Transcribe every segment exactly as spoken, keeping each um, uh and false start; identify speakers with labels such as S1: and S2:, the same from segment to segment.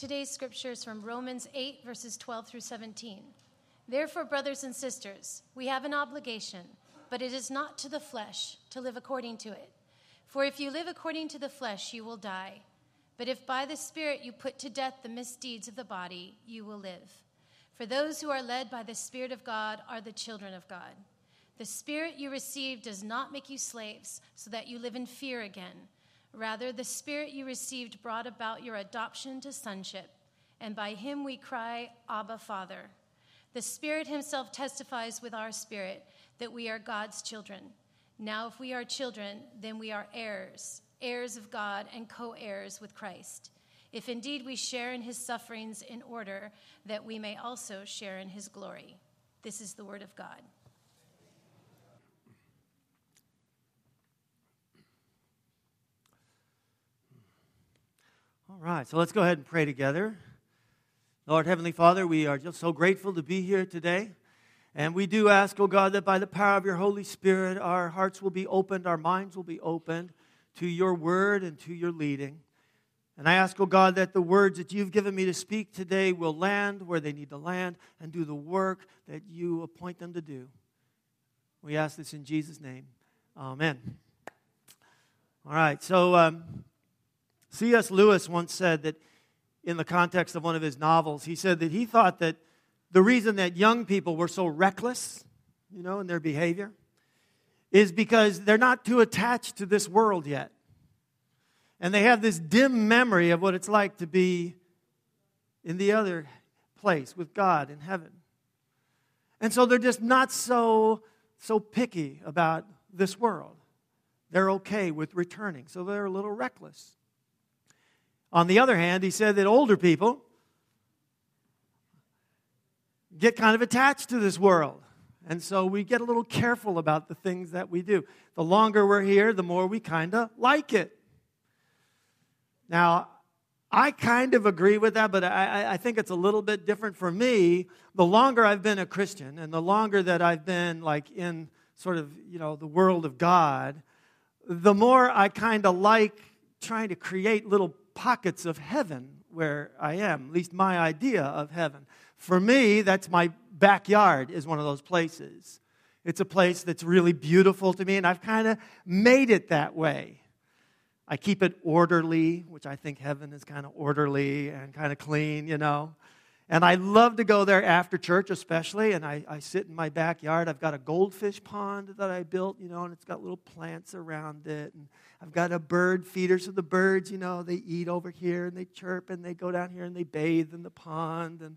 S1: Today's scripture is from Romans eight, verses twelve through seventeen. Therefore, brothers and sisters, we have an obligation, but it is not to the flesh to live according to it. For if you live according to the flesh, you will die. But if by the Spirit you put to death the misdeeds of the body, you will live. For those who are led by the Spirit of God are the children of God. The Spirit you received does not make you slaves, so that you live in fear again. Rather, the Spirit you received brought about your adoption to sonship, and by him we cry, Abba, Father. The Spirit himself testifies with our spirit that we are God's children. Now, if we are children, then we are heirs, heirs of God and co-heirs with Christ, if indeed we share in his sufferings, in order that we may also share in his glory. This is the word of God.
S2: All right, so let's go ahead and pray together. Lord, Heavenly Father, we are just so grateful to be here today. And we do ask, oh God, that by the power of your Holy Spirit, our hearts will be opened, our minds will be opened to your word and to your leading. And I ask, oh God, that the words that you've given me to speak today will land where they need to land and do the work that you appoint them to do. We ask this in Jesus' name. Amen. All right, so um, C S Lewis once said that in the context of one of his novels, he said that he thought that the reason that young people were so reckless, you know, in their behavior, is because they're not too attached to this world yet. And they have this dim memory of what it's like to be in the other place with God in heaven. And so they're just not so, so picky about this world. They're okay with returning, so they're a little reckless. On the other hand, he said that older people get kind of attached to this world. And so we get a little careful about the things that we do. The longer we're here, the more we kind of like it. Now, I kind of agree with that, but I, I think it's a little bit different for me. The longer I've been a Christian and the longer that I've been like in sort of, you know, the world of God, the more I kind of like trying to create little pockets of heaven where I am, at least my idea of heaven. For me, that's my backyard is one of those places. It's a place that's really beautiful to me, and I've kind of made it that way. I keep it orderly, which I think heaven is kind of orderly and kind of clean, you know. And I love to go there after church especially, and I, I sit in my backyard. I've got a goldfish pond that I built, you know, and it's got little plants around it. And I've got a bird feeder, so the birds, you know, they eat over here and they chirp and they go down here and they bathe in the pond. And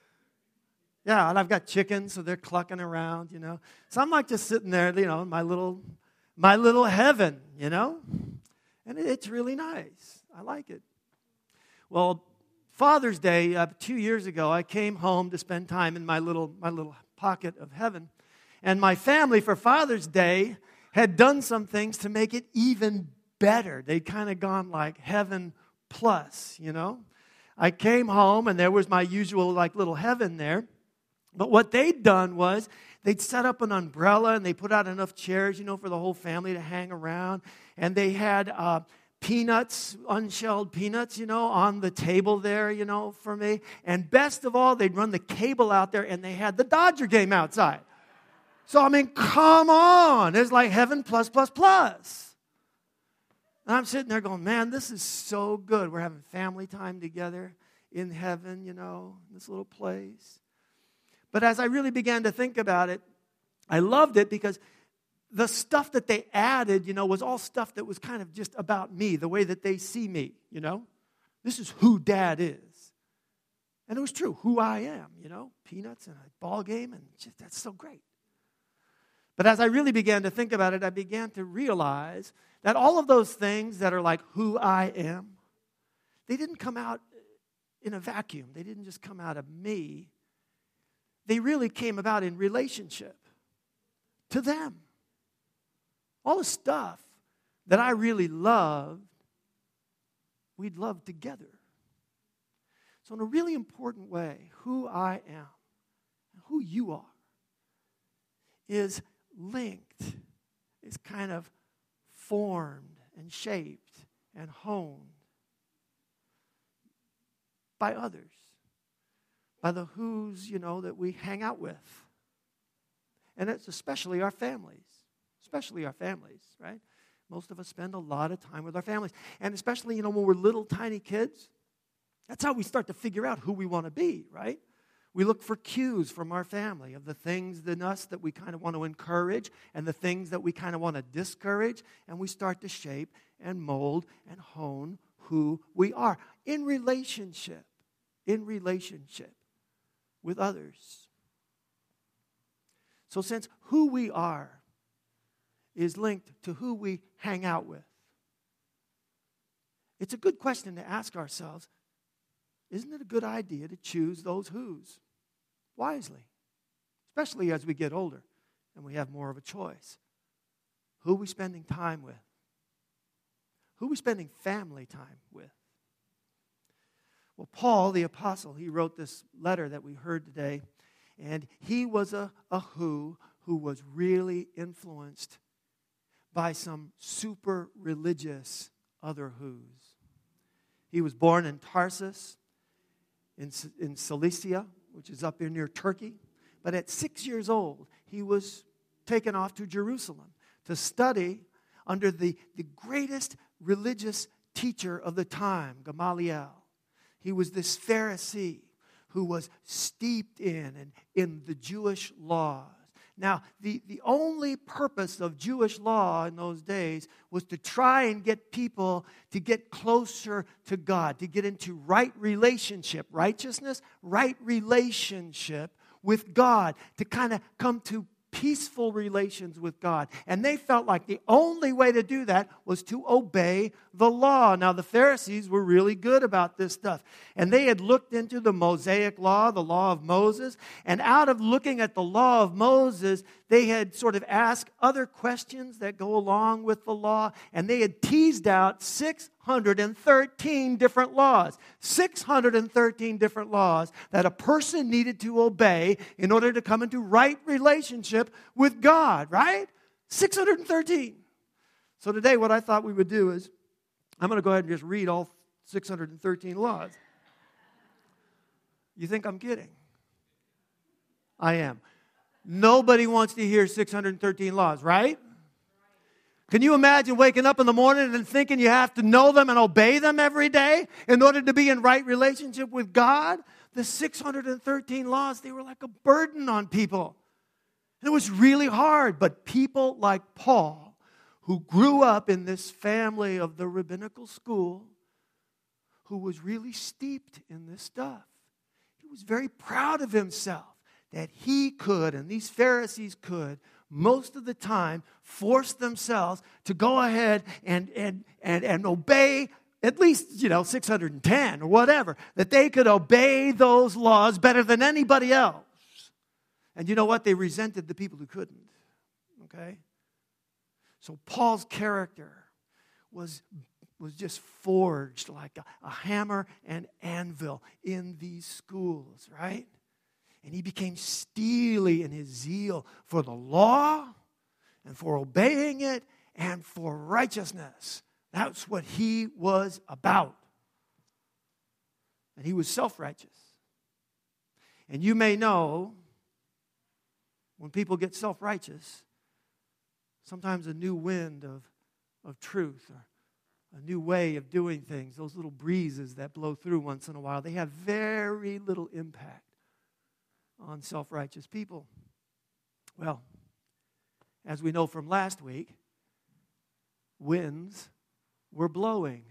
S2: yeah, and I've got chickens, so they're clucking around, you know. So I'm like just sitting there, you know, in my little, my little heaven, you know. And it's really nice. I like it. Well, Father's Day, uh, two years ago, I came home to spend time in my little my little pocket of heaven. And my family, for Father's Day, had done some things to make it even better. They'd kind of gone like heaven plus, you know. I came home, and there was my usual like little heaven there. But what they'd done was they'd set up an umbrella, and they put out enough chairs, you know, for the whole family to hang around. And they had Uh, peanuts, unshelled peanuts, you know, on the table there, you know, for me. And best of all, they'd run the cable out there and they had the Dodger game outside. So, I mean, come on. It's like heaven plus, plus, plus. And I'm sitting there going, man, this is so good. We're having family time together in heaven, you know, this little place. But as I really began to think about it, I loved it because the stuff that they added, you know, was all stuff that was kind of just about me, the way that they see me, you know. This is who Dad is. And it was true, who I am, you know, peanuts and a ball game, and just, that's so great. But as I really began to think about it, I began to realize that all of those things that are like who I am, they didn't come out in a vacuum. They didn't just come out of me. They really came about in relationship to them. All the stuff that I really loved, we'd love together. So in a really important way, who I am and who you are is linked, is kind of formed and shaped and honed by others, by the who's, you know, that we hang out with. And it's especially our families, especially our families, right? Most of us spend a lot of time with our families. And especially, you know, when we're little tiny kids, that's how we start to figure out who we want to be, right? We look for cues from our family of the things in us that we kind of want to encourage and the things that we kind of want to discourage. And we start to shape and mold and hone who we are in relationship, in relationship with others. So since who we are is linked to who we hang out with, it's a good question to ask ourselves, isn't it a good idea to choose those who's wisely? Especially as we get older and we have more of a choice. Who are we spending time with? Who are we spending family time with? Well, Paul, the apostle, he wrote this letter that we heard today, and he was a, a who who was really influenced by some super religious other who's. He was born in Tarsus, in, in Cilicia, which is up here near Turkey. But at six years old, he was taken off to Jerusalem to study under the, the greatest religious teacher of the time, Gamaliel. He was this Pharisee who was steeped in and in the Jewish laws. Now, the, the only purpose of Jewish law in those days was to try and get people to get closer to God, to get into right relationship, righteousness, right relationship with God, to kind of come to peaceful relations with God. And they felt like the only way to do that was to obey the law. Now, the Pharisees were really good about this stuff. And they had looked into the Mosaic law, the law of Moses. And out of looking at the law of Moses, they had sort of asked other questions that go along with the law. And they had teased out six hundred thirteen different laws. six hundred thirteen different laws that a person needed to obey in order to come into right relationship with God, right? six hundred thirteen. So today what I thought we would do is, I'm going to go ahead and just read all six hundred thirteen laws. You think I'm kidding? I am. Nobody wants to hear six hundred thirteen laws, right? Can you imagine waking up in the morning and thinking you have to know them and obey them every day in order to be in right relationship with God? The six hundred thirteen laws, they were like a burden on people. And it was really hard. But people like Paul, who grew up in this family of the rabbinical school, who was really steeped in this stuff, he was very proud of himself that he could, and these Pharisees could, most of the time, force themselves to go ahead and, and, and, and obey at least, you know, six hundred ten or whatever, that they could obey those laws better than anybody else. And you know what? They resented the people who couldn't. Okay? So Paul's character was, was just forged like a, a hammer and anvil in these schools, right? And he became steely in his zeal for the law and for obeying it and for righteousness. That's what he was about. And he was self-righteous. And you may know, when people get self-righteous, sometimes a new wind of, of truth or a new way of doing things, those little breezes that blow through once in a while, they have very little impact on self-righteous people. Well, as we know from last week, winds were blowing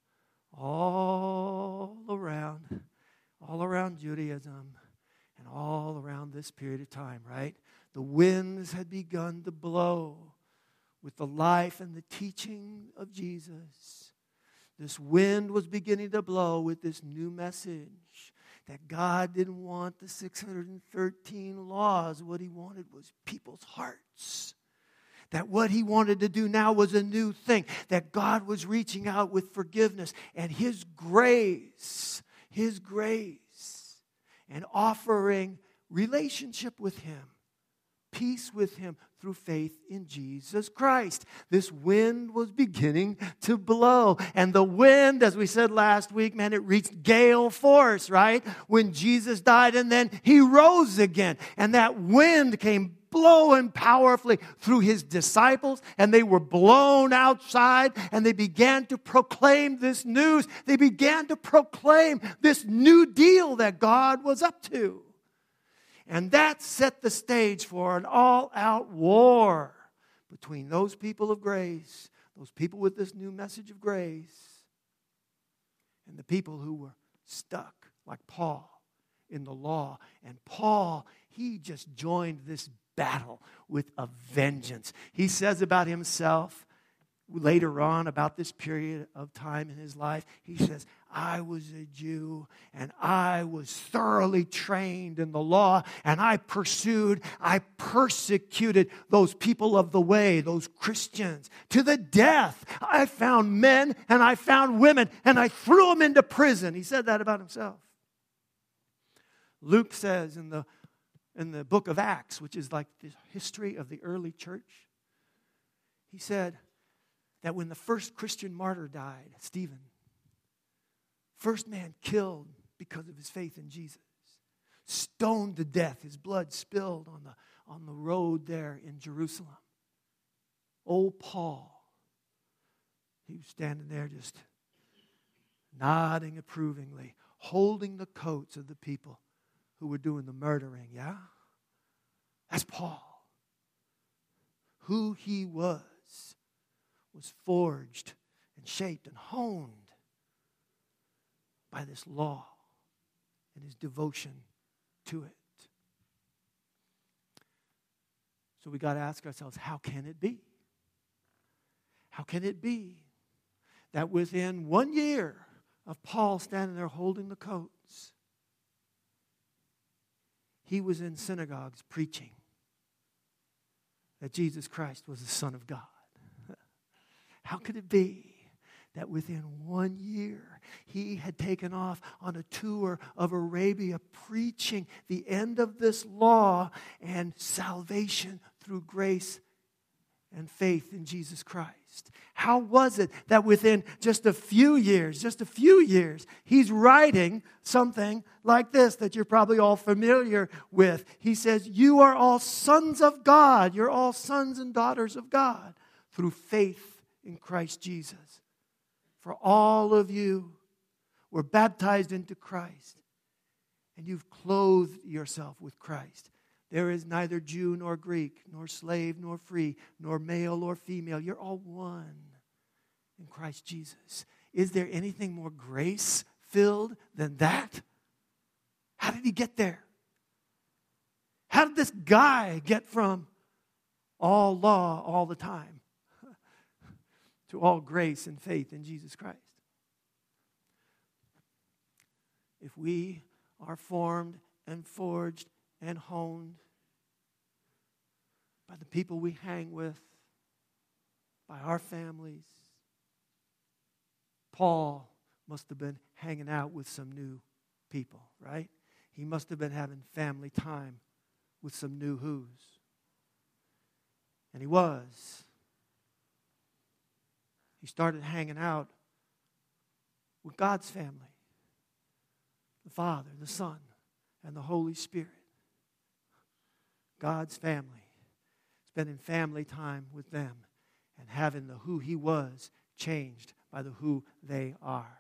S2: all around, all around Judaism and all around this period of time, right? The winds had begun to blow with the life and the teaching of Jesus. This wind was beginning to blow with this new message that God didn't want the six hundred thirteen laws. What he wanted was people's hearts. That what he wanted to do now was a new thing. That God was reaching out with forgiveness and his grace, his grace, and offering relationship with him, peace with him through faith in Jesus Christ. This wind was beginning to blow. And the wind, as we said last week, man, it reached gale force, right? When Jesus died, and then he rose again. And that wind came blowing powerfully through his disciples, and they were blown outside, and they began to proclaim this news. They began to proclaim this new deal that God was up to. And that set the stage for an all-out war between those people of grace, those people with this new message of grace, and the people who were stuck, like Paul, in the law. And Paul, he just joined this battle with a vengeance. He says about himself later on, about this period of time in his life, he says, I was a Jew, and I was thoroughly trained in the law, and I pursued, I persecuted those people of the way, those Christians, to the death. I found men, and I found women, and I threw them into prison. He said that about himself. Luke says in the, in the book of Acts, which is like the history of the early church, he said that when the first Christian martyr died, Stephen, first man killed because of his faith in Jesus, stoned to death, his blood spilled on the, on the road there in Jerusalem. Old Paul, he was standing there just nodding approvingly, holding the coats of the people who were doing the murdering, yeah? That's Paul. Who he was, was forged and shaped and honed by this law and his devotion to it. So we got to ask ourselves, how can it be? How can it be that within one year of Paul standing there holding the coats, he was in synagogues preaching that Jesus Christ was the Son of God? How could it be that within one year he had taken off on a tour of Arabia preaching the end of this law and salvation through grace and faith in Jesus Christ? How was it that within just a few years, just a few years, he's writing something like this that you're probably all familiar with? He says, you are all sons of God. You're all sons and daughters of God through faith in Christ Jesus. For all of you were baptized into Christ, and you've clothed yourself with Christ. There is neither Jew nor Greek, nor slave nor free, nor male or female. You're all one in Christ Jesus. Is there anything more grace-filled than that? How did he get there? How did this guy get from all law all the time to all grace and faith in Jesus Christ? If we are formed and forged and honed by the people we hang with, by our families, Paul must have been hanging out with some new people, right? He must have been having family time with some new who's. And he was. He started hanging out with God's family, the Father, the Son, and the Holy Spirit. God's family, spending family time with them and having the who he was changed by the who they are.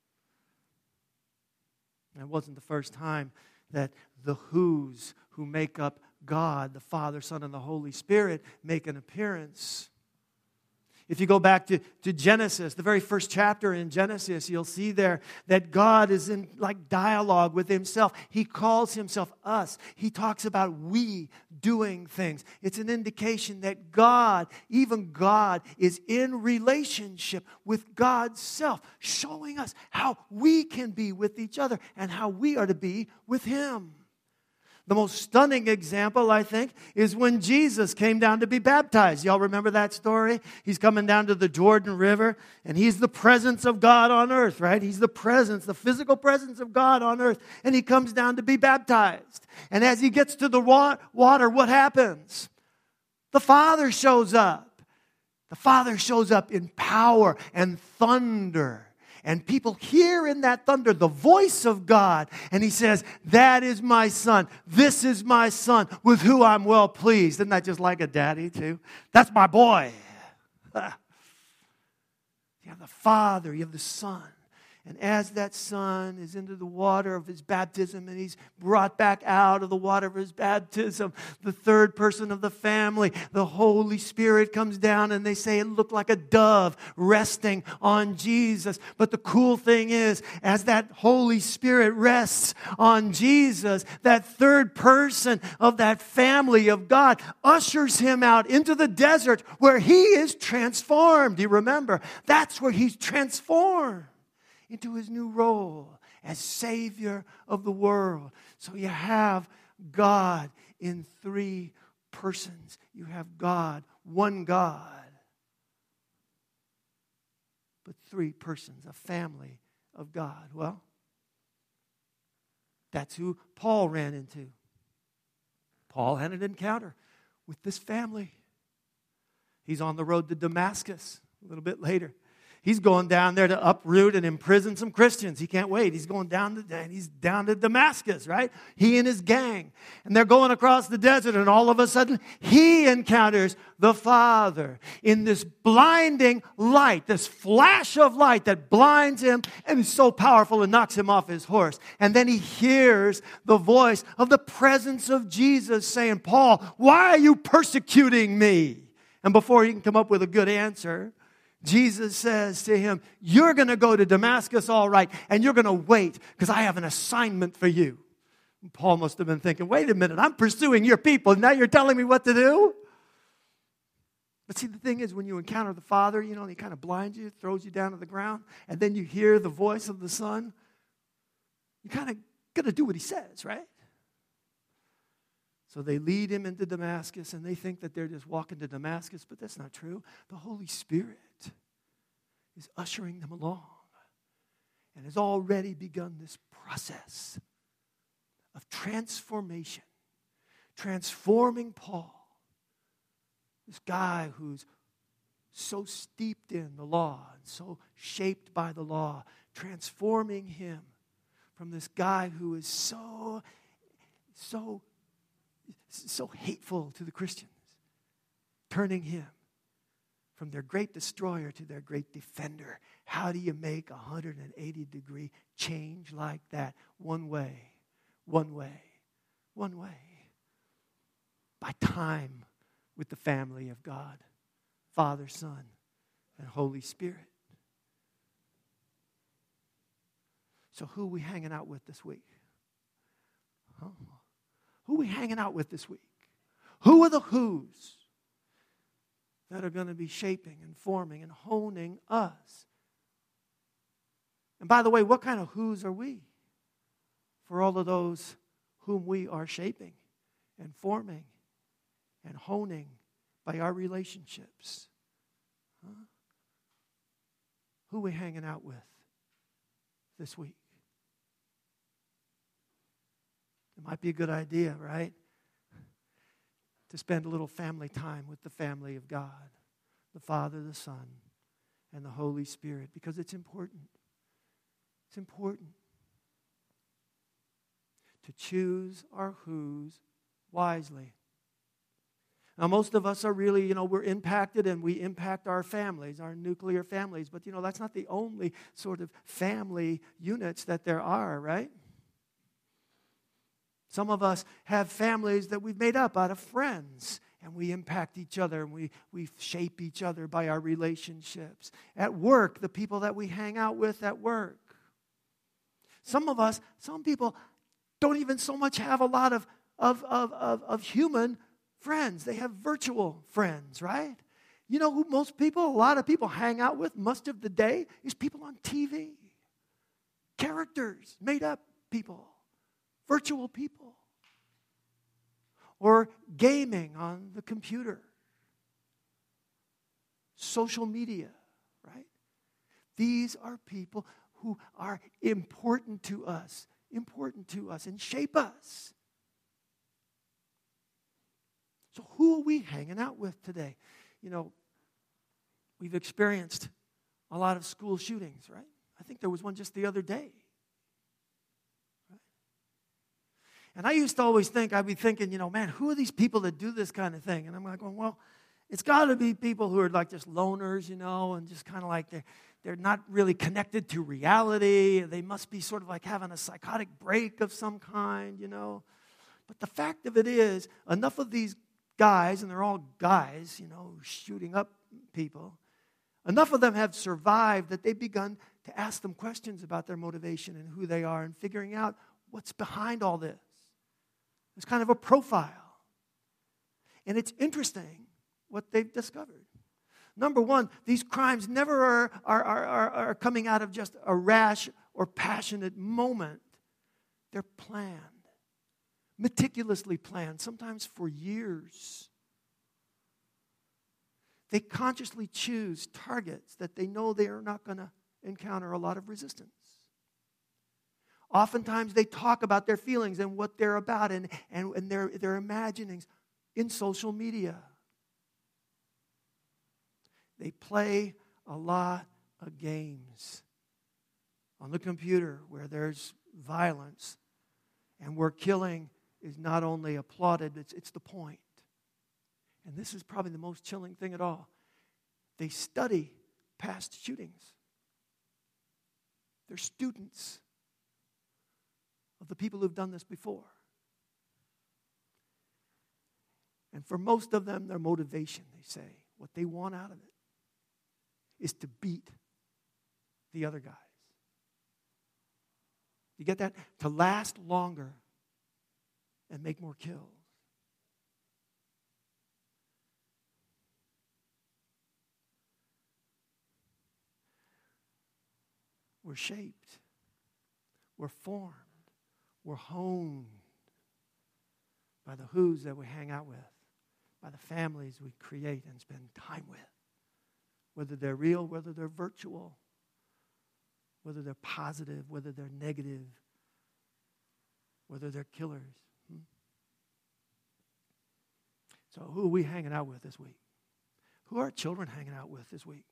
S2: And it wasn't the first time that the who's who make up God, the Father, Son, and the Holy Spirit make an appearance. If you go back to, to Genesis, the very first chapter in Genesis, you'll see there that God is in like dialogue with himself. He calls himself us. He talks about we doing things. It's an indication that God, even God, is in relationship with God's self, showing us how we can be with each other and how we are to be with him. The most stunning example, I think, is when Jesus came down to be baptized. Y'all remember that story? He's coming down to the Jordan River, and he's the presence of God on earth, right? He's the presence, the physical presence of God on earth, and he comes down to be baptized. And as he gets to the water, what happens? The Father shows up. The Father shows up in power and thunder. And people hear in that thunder the voice of God. And he says, that is my son. This is my son with whom I'm well pleased. Isn't that just like a daddy too? That's my boy. You have the Father, you have the Son. And as that son is into the water of his baptism and he's brought back out of the water of his baptism, the third person of the family, the Holy Spirit comes down, and they say it looked like a dove resting on Jesus. But the cool thing is, as that Holy Spirit rests on Jesus, that third person of that family of God ushers him out into the desert where he is transformed. Do you remember? That's where he's transformed into his new role as Savior of the world. So you have God in three persons. You have God, one God, but three persons, a family of God. Well, that's who Paul ran into. Paul had an encounter with this family. He's on the road to Damascus a little bit later. He's going down there to uproot and imprison some Christians. He can't wait. He's going down to, and he's down to Damascus, right? He and his gang. And they're going across the desert, and all of a sudden, he encounters the Father in this blinding light, this flash of light that blinds him and is so powerful and knocks him off his horse. And then he hears the voice of the presence of Jesus saying, Paul, why are you persecuting me? And before he can come up with a good answer, Jesus says to him, you're going to go to Damascus, all right, and you're going to wait because I have an assignment for you. And Paul must have been thinking, wait a minute, I'm pursuing your people, and now you're telling me what to do? But see, the thing is, when you encounter the Father, you know, he kind of blinds you, throws you down to the ground, and then you hear the voice of the Son, you're kind of going to do what he says, right? So they lead him into Damascus, and they think that they're just walking to Damascus, but that's not true. The Holy Spirit is ushering them along and has already begun this process of transformation, transforming Paul, this guy who's so steeped in the law and so shaped by the law, transforming him from this guy who is so, so so hateful to the Christians, turning him from their great destroyer to their great defender. How do you make a one hundred eighty degree change like that? One way, one way, one way. By time with the family of God, Father, Son, and Holy Spirit. So who are we hanging out with this week? Huh? Who are we hanging out with this week? Who are the who's that are going to be shaping and forming and honing us? And by the way, what kind of who's are we for all of those whom we are shaping and forming and honing by our relationships? Huh? Who are we hanging out with this week? It might be a good idea, right? To spend a little family time with the family of God, the Father, the Son, and the Holy Spirit, because it's important. It's important to choose our who's wisely. Now, most of us are really, you know, we're impacted and we impact our families, our nuclear families, but, you know, that's not the only sort of family units that there are, right? Some of us have families that we've made up out of friends, and we impact each other, and we, we shape each other by our relationships. At work, the people that we hang out with at work. Some of us, some people don't even so much have a lot of, of, of, of, of human friends. They have virtual friends, right? You know who most people, a lot of people hang out with most of the day is people on T V. Characters, made up people. Virtual people. or gaming on the computer, social media, right? These are people who are important to us, important to us, and shape us. So who are we hanging out with today? You know, we've experienced a lot of school shootings, right? I think there was one just the other day. Right? And I used to always think, I'd be thinking, you know, man, who are these people that do this kind of thing? And I'm like, going, well, it's got to be people who are like just loners, you know, and just kind of like they're, they're not really connected to reality. They must be sort of like having a psychotic break of some kind, you know. But the fact of it is, enough of these guys, and they're all guys, you know, shooting up people, enough of them have survived that they've begun to ask them questions about their motivation and who they are and figuring out what's behind all this. It's kind of a profile. And it's interesting what they've discovered. Number one, these crimes never are, are, are, are coming out of just a rash or passionate moment. They're planned, meticulously planned, sometimes for years. They consciously choose targets that they know they are not going to encounter a lot of resistance. Oftentimes they talk about their feelings and what they're about and, and, and their, their imaginings in social media. They play a lot of games on the computer where there's violence and where killing is not only applauded, it's, it's the point. And this is probably the most chilling thing at all. They study past shootings. They're students of the people who've done this before. And for most of them, their motivation, they say, what they want out of it, is to beat the other guys. You get that? To last longer and make more kills. We're shaped. We're formed. We're honed by the who's that we hang out with, by the families we create and spend time with. Whether they're real, whether they're virtual, whether they're positive, whether they're negative, whether they're killers. Hmm? So who are we hanging out with this week? Who are our children hanging out with this week?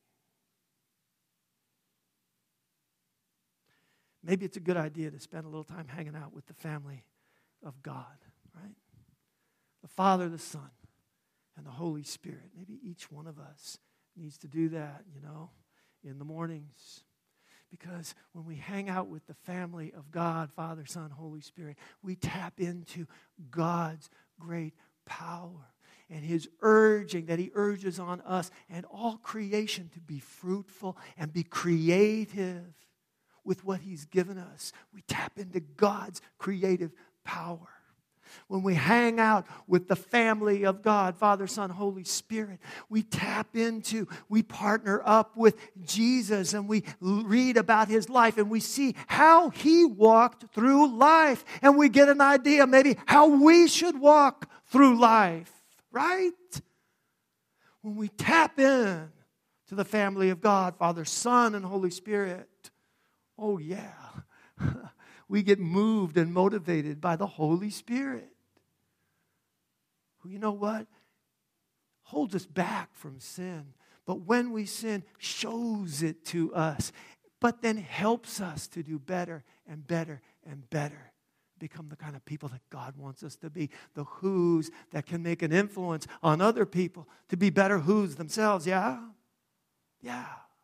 S2: Maybe it's a good idea to spend a little time hanging out with the family of God, right? The Father, the Son, and the Holy Spirit. Maybe each one of us needs to do that, you know, in the mornings. Because when we hang out with the family of God, Father, Son, Holy Spirit, we tap into God's great power and His urging that He urges on us and all creation to be fruitful and be creative with what He's given us. We tap into God's creative power. When we hang out with the family of God, Father, Son, Holy Spirit, we tap into, we partner up with Jesus and we read about His life and we see how He walked through life. And we get an idea maybe how we should walk through life, right? When we tap in to the family of God, Father, Son, and Holy Spirit, oh yeah, we get moved and motivated by the Holy Spirit. Who, you know what? Holds us back from sin. But when we sin, shows it to us. But then helps us to do better and better and better. Become the kind of people that God wants us to be. The who's that can make an influence on other people to be better who's themselves. Yeah? Yeah.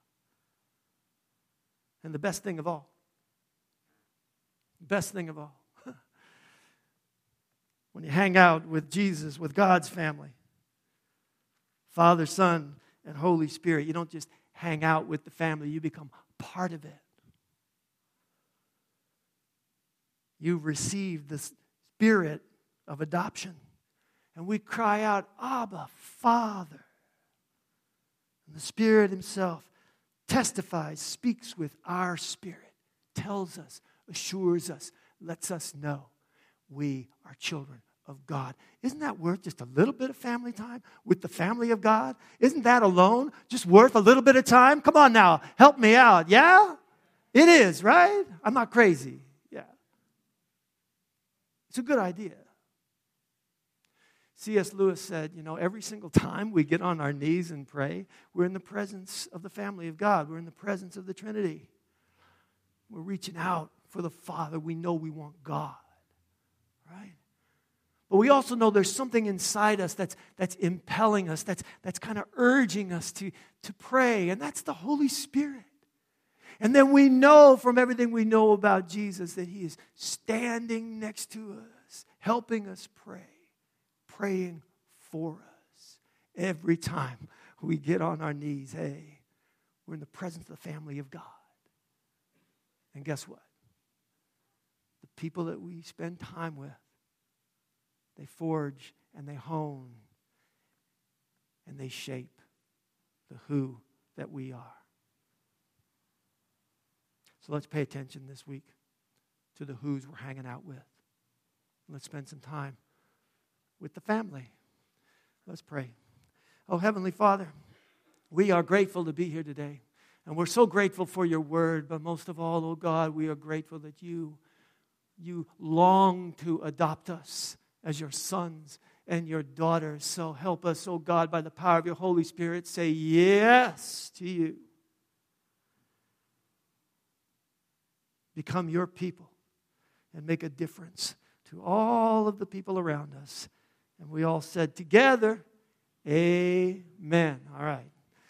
S2: And the best thing of all, best thing of all, when you hang out with Jesus, with God's family, Father, Son, and Holy Spirit, you don't just hang out with the family, you become part of it. You've received the spirit of adoption. And we cry out, Abba, Father. And the Spirit Himself testifies, speaks with our spirit, tells us, assures us, lets us know we are children of God. Isn't that worth just a little bit of family time with the family of God? Isn't that alone just worth a little bit of time? Come on now, help me out. Yeah? It is, right? I'm not crazy. Yeah. It's a good idea. C S Lewis said, you know, every single time we get on our knees and pray, we're in the presence of the family of God. We're in the presence of the Trinity. We're reaching out for the Father. We know we want God, right? But we also know there's something inside us that's, that's impelling us, that's, that's kind of urging us to, to pray, and that's the Holy Spirit. And then we know from everything we know about Jesus that He is standing next to us, helping us pray. Praying for us every time we get on our knees. Hey, we're in the presence of the family of God. And guess what? The people that we spend time with, they forge and they hone and they shape the who that we are. So let's pay attention this week to the who's we're hanging out with. Let's spend some time with the family. Let's pray. Oh, Heavenly Father, we are grateful to be here today. And we're so grateful for your word. But most of all, oh God, we are grateful that you, you long to adopt us as your sons and your daughters. So help us, oh God, by the power of your Holy Spirit, say yes to you. Become your people and make a difference to all of the people around us. And we all said together, amen. All right.